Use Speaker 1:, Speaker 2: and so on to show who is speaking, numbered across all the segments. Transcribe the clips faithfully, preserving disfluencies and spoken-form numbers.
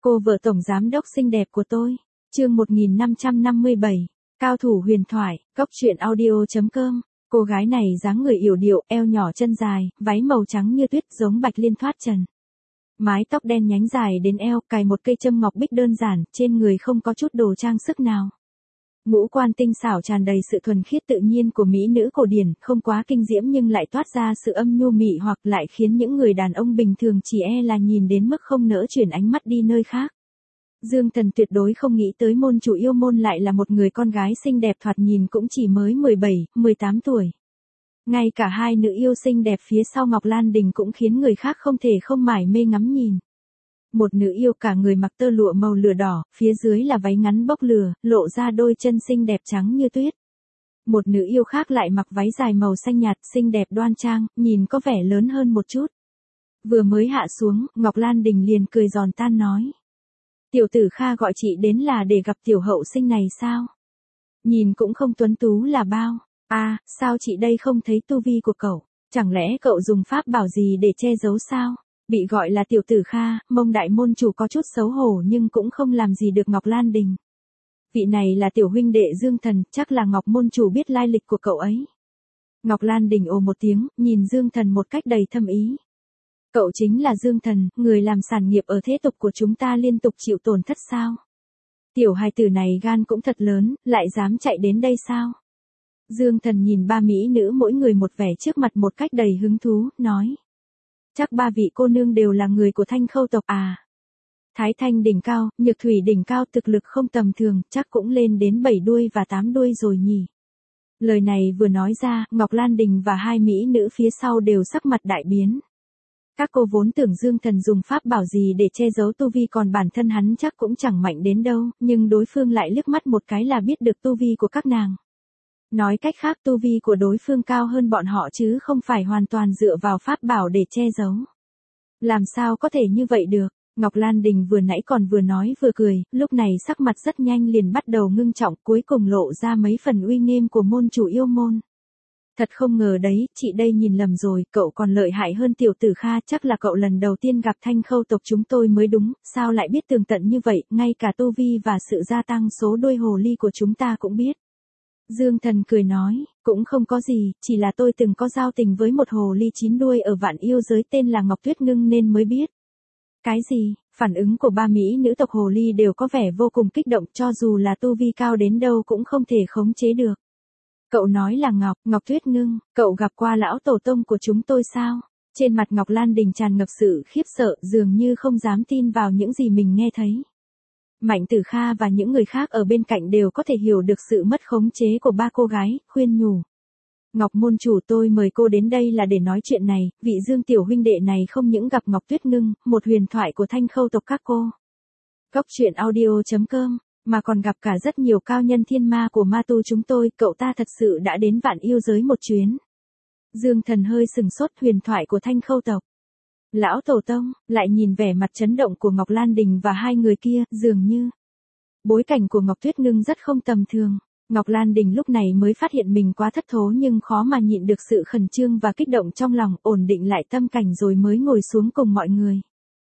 Speaker 1: Cô vợ tổng giám đốc xinh đẹp của tôi. Chương một nghìn năm trăm năm mươi bảy. Cao thủ huyền thoại, cốc truyện audio.com. Cô gái này dáng người yểu điệu, eo nhỏ chân dài, váy màu trắng như tuyết giống bạch liên thoát trần. Mái tóc đen nhánh dài đến eo, cài một cây châm ngọc bích đơn giản, trên người không có chút đồ trang sức nào. Ngũ quan tinh xảo tràn đầy sự thuần khiết tự nhiên của mỹ nữ cổ điển, không quá kinh diễm nhưng lại toát ra sự âm nhu mị hoặc lại khiến những người đàn ông bình thường chỉ e là nhìn đến mức không nỡ chuyển ánh mắt đi nơi khác. Dương Thần tuyệt đối không nghĩ tới môn chủ yêu môn lại là một người con gái xinh đẹp thoạt nhìn cũng chỉ mới mười bảy, mười tám tuổi. Ngay cả hai nữ yêu xinh đẹp phía sau Ngọc Lan Đình cũng khiến người khác không thể không mải mê ngắm nhìn. Một nữ yêu cả người mặc tơ lụa màu lửa đỏ, phía dưới là váy ngắn bốc lửa, lộ ra đôi chân xinh đẹp trắng như tuyết. Một nữ yêu khác lại mặc váy dài màu xanh nhạt, xinh đẹp đoan trang, nhìn có vẻ lớn hơn một chút. Vừa mới hạ xuống, Ngọc Lan Đình liền cười giòn tan nói. Tiểu tử Kha gọi chị đến là để gặp tiểu hậu sinh này sao? Nhìn cũng không tuấn tú là bao. À, sao chị đây không thấy tu vi của cậu? Chẳng lẽ cậu dùng pháp bảo gì để che giấu sao? Bị gọi là tiểu tử Kha, Mông đại môn chủ có chút xấu hổ nhưng cũng không làm gì được Ngọc Lan Đình. Vị này là tiểu huynh đệ Dương Thần, chắc là Ngọc môn chủ biết lai lịch của cậu ấy. Ngọc Lan Đình ồ một tiếng, nhìn Dương Thần một cách đầy thâm ý. Cậu chính là Dương Thần, người làm sản nghiệp ở thế tục của chúng ta liên tục chịu tổn thất sao? Tiểu hài tử này gan cũng thật lớn, lại dám chạy đến đây sao? Dương Thần nhìn ba mỹ nữ mỗi người một vẻ trước mặt một cách đầy hứng thú, nói. Chắc ba vị cô nương đều là người của Thanh Khâu tộc à? Thái Thanh đỉnh cao, Nhược Thủy đỉnh cao thực lực không tầm thường, chắc cũng lên đến bảy đuôi và tám đuôi rồi nhỉ? Lời này vừa nói ra, Ngọc Lan Đình và hai mỹ nữ phía sau đều sắc mặt đại biến. Các cô vốn tưởng Dương Thần dùng pháp bảo gì để che giấu tu vi còn bản thân hắn chắc cũng chẳng mạnh đến đâu, nhưng đối phương lại liếc mắt một cái là biết được tu vi của các nàng. Nói cách khác tu vi của đối phương cao hơn bọn họ chứ không phải hoàn toàn dựa vào pháp bảo để che giấu. Làm sao có thể như vậy được? Ngọc Lan Đình vừa nãy còn vừa nói vừa cười, lúc này sắc mặt rất nhanh liền bắt đầu ngưng trọng, cuối cùng lộ ra mấy phần uy nghiêm của môn chủ yêu môn. Thật không ngờ đấy, chị đây nhìn lầm rồi, cậu còn lợi hại hơn tiểu tử Kha, chắc là cậu lần đầu tiên gặp Thanh Khâu tộc chúng tôi mới đúng, sao lại biết tường tận như vậy, ngay cả tu vi và sự gia tăng số đuôi hồ ly của chúng ta cũng biết. Dương Thần cười nói, cũng không có gì, chỉ là tôi từng có giao tình với một hồ ly chín đuôi ở vạn yêu giới tên là Ngọc Tuyết Ngưng nên mới biết. Cái gì? Phản ứng của ba mỹ nữ tộc hồ ly đều có vẻ vô cùng kích động, cho dù là tu vi cao đến đâu cũng không thể khống chế được. Cậu nói là Ngọc, Ngọc Tuyết Ngưng, cậu gặp qua lão tổ tông của chúng tôi sao? Trên mặt Ngọc Lan Đình tràn ngập sự khiếp sợ, dường như không dám tin vào những gì mình nghe thấy. Mạnh Tử Kha và những người khác ở bên cạnh đều có thể hiểu được sự mất khống chế của ba cô gái, khuyên nhủ. Ngọc môn chủ, tôi mời cô đến đây là để nói chuyện này, vị Dương tiểu huynh đệ này không những gặp Ngọc Tuyết Ngưng, một huyền thoại của Thanh Khâu tộc các cô. Cốc truyện audio.com, mà còn gặp cả rất nhiều cao nhân thiên ma của ma tu chúng tôi, cậu ta thật sự đã đến vạn yêu giới một chuyến. Dương Thần hơi sừng sốt, huyền thoại của Thanh Khâu tộc. Lão tổ tông, lại nhìn vẻ mặt chấn động của Ngọc Lan Đình và hai người kia, dường như bối cảnh của Ngọc Tuyết Ngưng rất không tầm thường. Ngọc Lan Đình lúc này mới phát hiện mình quá thất thố nhưng khó mà nhịn được sự khẩn trương và kích động trong lòng, ổn định lại tâm cảnh rồi mới ngồi xuống cùng mọi người.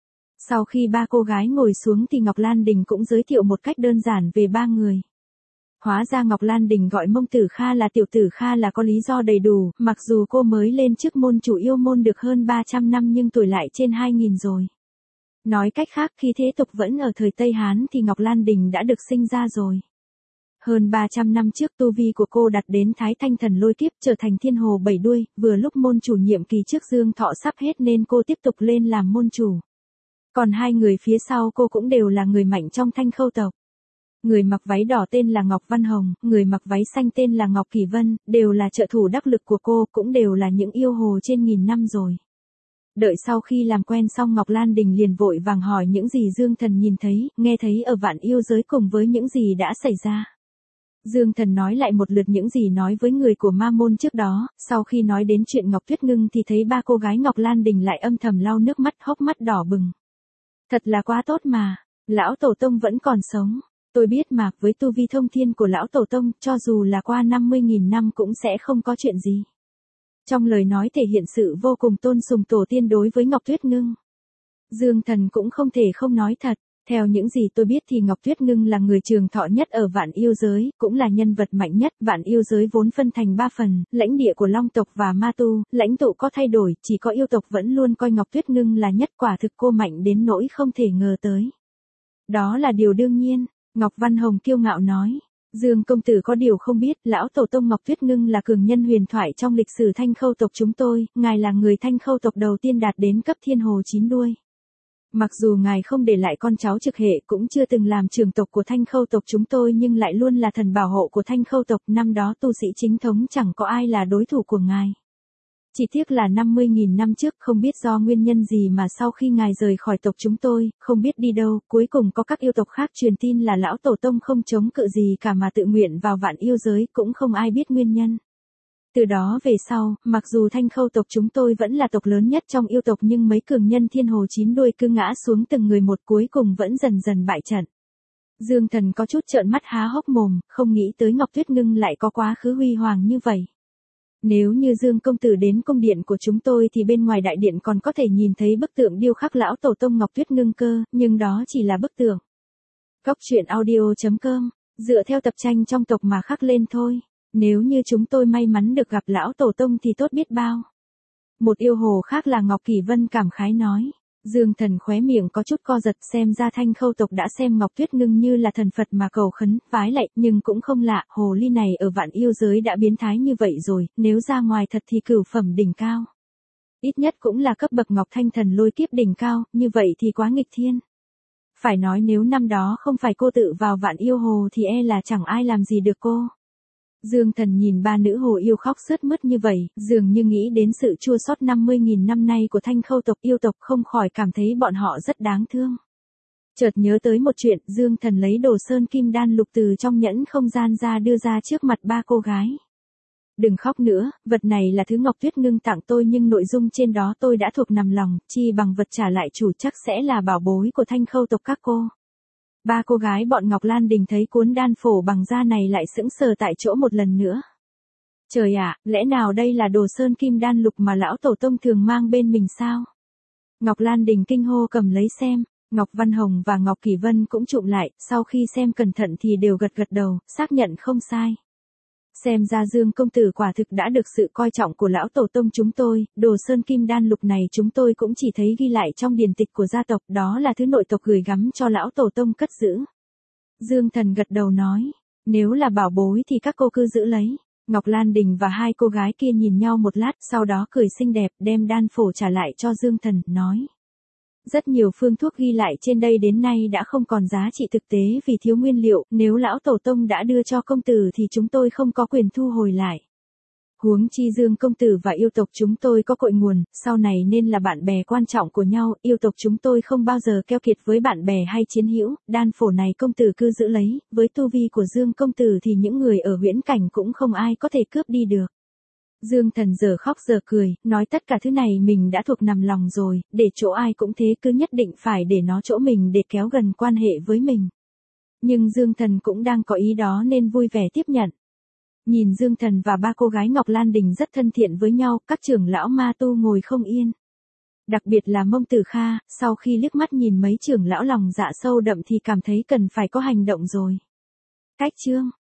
Speaker 1: Sau khi ba cô gái ngồi xuống thì Ngọc Lan Đình cũng giới thiệu một cách đơn giản về ba người. Hóa ra Ngọc Lan Đình gọi Mông Tử Kha là tiểu tử Kha là có lý do đầy đủ, mặc dù cô mới lên chức môn chủ yêu môn được hơn ba trăm năm nhưng tuổi lại trên hai nghìn rồi. Nói cách khác khi thế tục vẫn ở thời Tây Hán thì Ngọc Lan Đình đã được sinh ra rồi. Hơn ba trăm năm trước tu vi của cô đạt đến Thái Thanh Thần Lôi Kiếp trở thành thiên hồ bảy đuôi, vừa lúc môn chủ nhiệm kỳ trước Dương Thọ sắp hết nên cô tiếp tục lên làm môn chủ. Còn hai người phía sau cô cũng đều là người mạnh trong Thanh Khâu tộc. Người mặc váy đỏ tên là Ngọc Văn Hồng, người mặc váy xanh tên là Ngọc Kỳ Vân, đều là trợ thủ đắc lực của cô, cũng đều là những yêu hồ trên nghìn năm rồi. Đợi sau khi làm quen xong Ngọc Lan Đình liền vội vàng hỏi những gì Dương Thần nhìn thấy, nghe thấy ở vạn yêu giới cùng với những gì đã xảy ra. Dương Thần nói lại một lượt những gì nói với người của ma môn trước đó, sau khi nói đến chuyện Ngọc Tuyết Ngưng thì thấy ba cô gái Ngọc Lan Đình lại âm thầm lau nước mắt, hốc mắt đỏ bừng. Thật là quá tốt mà, lão tổ tông vẫn còn sống. Tôi biết mà, với tu vi thông thiên của lão tổ tông, cho dù là qua năm mươi nghìn năm cũng sẽ không có chuyện gì. Trong lời nói thể hiện sự vô cùng tôn sùng tổ tiên đối với Ngọc Tuyết Ngưng. Dương Thần cũng không thể không nói thật, Theo những gì tôi biết thì Ngọc Tuyết Ngưng là người trường thọ nhất ở Vạn Yêu Giới, cũng là nhân vật mạnh nhất. Vạn Yêu Giới vốn phân thành ba phần, lãnh địa của Long tộc và Ma tu, lãnh tụ có thay đổi, chỉ có yêu tộc vẫn luôn coi Ngọc Tuyết Ngưng là nhất, quả thực cô mạnh đến nỗi không thể ngờ tới. Đó là điều đương nhiên, Ngọc Văn Hồng kiêu ngạo nói. Dương công tử có điều không biết, lão tổ tông Ngọc Tuyết Ngưng là cường nhân huyền thoại trong lịch sử Thanh Khâu tộc chúng tôi, ngài là người Thanh Khâu tộc đầu tiên đạt đến cấp thiên hồ chín đuôi. Mặc dù ngài không để lại con cháu trực hệ, cũng chưa từng làm trưởng tộc của Thanh Khâu tộc chúng tôi, nhưng lại luôn là thần bảo hộ của Thanh Khâu tộc. Năm đó tu sĩ chính thống chẳng có ai là đối thủ của ngài. Chỉ tiếc là năm mươi nghìn năm trước, không biết do nguyên nhân gì mà sau khi ngài rời khỏi tộc chúng tôi, không biết đi đâu, cuối cùng có các yêu tộc khác truyền tin là lão tổ tông không chống cự gì cả mà tự nguyện vào Vạn Yêu Giới, cũng không ai biết nguyên nhân. Từ đó về sau, mặc dù Thanh Khâu tộc chúng tôi vẫn là tộc lớn nhất trong yêu tộc, nhưng mấy cường nhân thiên hồ chín đuôi cứ ngã xuống từng người một, cuối cùng vẫn dần dần bại trận. Dương Thần có chút trợn mắt há hốc mồm, không nghĩ tới Ngọc Tuyết Ngưng lại có quá khứ huy hoàng như vậy. Nếu như Dương công tử đến cung điện của chúng tôi thì bên ngoài đại điện còn có thể nhìn thấy bức tượng điêu khắc lão tổ tông Ngọc Tuyết Ngưng cơ, nhưng đó chỉ là bức tượng. Cốc truyện audio chấm com, dựa theo tập tranh trong tộc mà khắc lên thôi. Nếu như chúng tôi may mắn được gặp lão tổ tông thì tốt biết bao. Một yêu hồ khác là Ngọc Kỳ Vân cảm khái nói. Dương Thần khóe miệng có chút co giật, xem ra Thanh Khâu tộc đã xem Ngọc Tuyết Ngưng như là thần Phật mà cầu khấn, vái lạy, nhưng cũng không lạ, hồ ly này ở Vạn Yêu Giới đã biến thái như vậy rồi, nếu ra ngoài thật thì cửu phẩm đỉnh cao. Ít nhất cũng là cấp bậc Ngọc Thanh Thần lôi kiếp đỉnh cao, như vậy thì quá nghịch thiên. Phải nói nếu năm đó không phải cô tự vào Vạn Yêu Hồ thì e là chẳng ai làm gì được cô. Dương Thần nhìn ba nữ hồ yêu khóc sướt mướt như vậy, dường như nghĩ đến sự chua xót năm mươi nghìn năm nay của Thanh Khâu tộc, yêu tộc, không khỏi cảm thấy bọn họ rất đáng thương. Chợt nhớ tới một chuyện, Dương Thần lấy đồ sơn kim đan lục từ trong nhẫn không gian ra đưa ra trước mặt ba cô gái. Đừng khóc nữa, vật này là thứ Ngọc Tuyết Ngưng tặng tôi, nhưng nội dung trên đó tôi đã thuộc nằm lòng, chi bằng vật trả lại chủ chắc sẽ là bảo bối của Thanh Khâu tộc các cô. Ba cô gái bọn Ngọc Lan Đình thấy cuốn đan phổ bằng da này lại sững sờ tại chỗ một lần nữa. Trời ạ, lẽ nào đây là đồ sơn kim đan lục mà lão tổ tông thường mang bên mình sao? Ngọc Lan Đình kinh hô cầm lấy xem, Ngọc Văn Hồng và Ngọc Kỳ Vân cũng chụm lại, sau khi xem cẩn thận thì đều gật gật đầu, xác nhận không sai. Xem ra Dương công tử quả thực đã được sự coi trọng của lão tổ tông chúng tôi, đồ sơn kim đan lục này chúng tôi cũng chỉ thấy ghi lại trong điển tịch của gia tộc, đó là thứ nội tộc gửi gắm cho lão tổ tông cất giữ. Dương Thần gật đầu nói, nếu là bảo bối thì các cô cứ giữ lấy. Ngọc Lan Đình và hai cô gái kia nhìn nhau một lát, sau đó cười xinh đẹp, đem đan phổ trả lại cho Dương Thần, nói. Rất nhiều phương thuốc ghi lại trên đây đến nay đã không còn giá trị thực tế vì thiếu nguyên liệu, nếu lão tổ tông đã đưa cho công tử thì chúng tôi không có quyền thu hồi lại. Huống chi Dương công tử và yêu tộc chúng tôi có cội nguồn, sau này nên là bạn bè quan trọng của nhau, yêu tộc chúng tôi không bao giờ keo kiệt với bạn bè hay chiến hữu, đan phổ này công tử cứ giữ lấy, với tu vi của Dương công tử thì những người ở huyễn cảnh cũng không ai có thể cướp đi được. Dương Thần giờ khóc giờ cười, nói tất cả thứ này mình đã thuộc nằm lòng rồi, để chỗ ai cũng thế, cứ nhất định phải để nó chỗ mình để kéo gần quan hệ với mình. Nhưng Dương Thần cũng đang có ý đó nên vui vẻ tiếp nhận. Nhìn Dương Thần và ba cô gái Ngọc Lan Đình rất thân thiện với nhau, các trưởng lão ma tu ngồi không yên. Đặc biệt là Mông Tử Kha, sau khi liếc mắt nhìn mấy trưởng lão lòng dạ sâu đậm thì cảm thấy cần phải có hành động rồi. Cách chương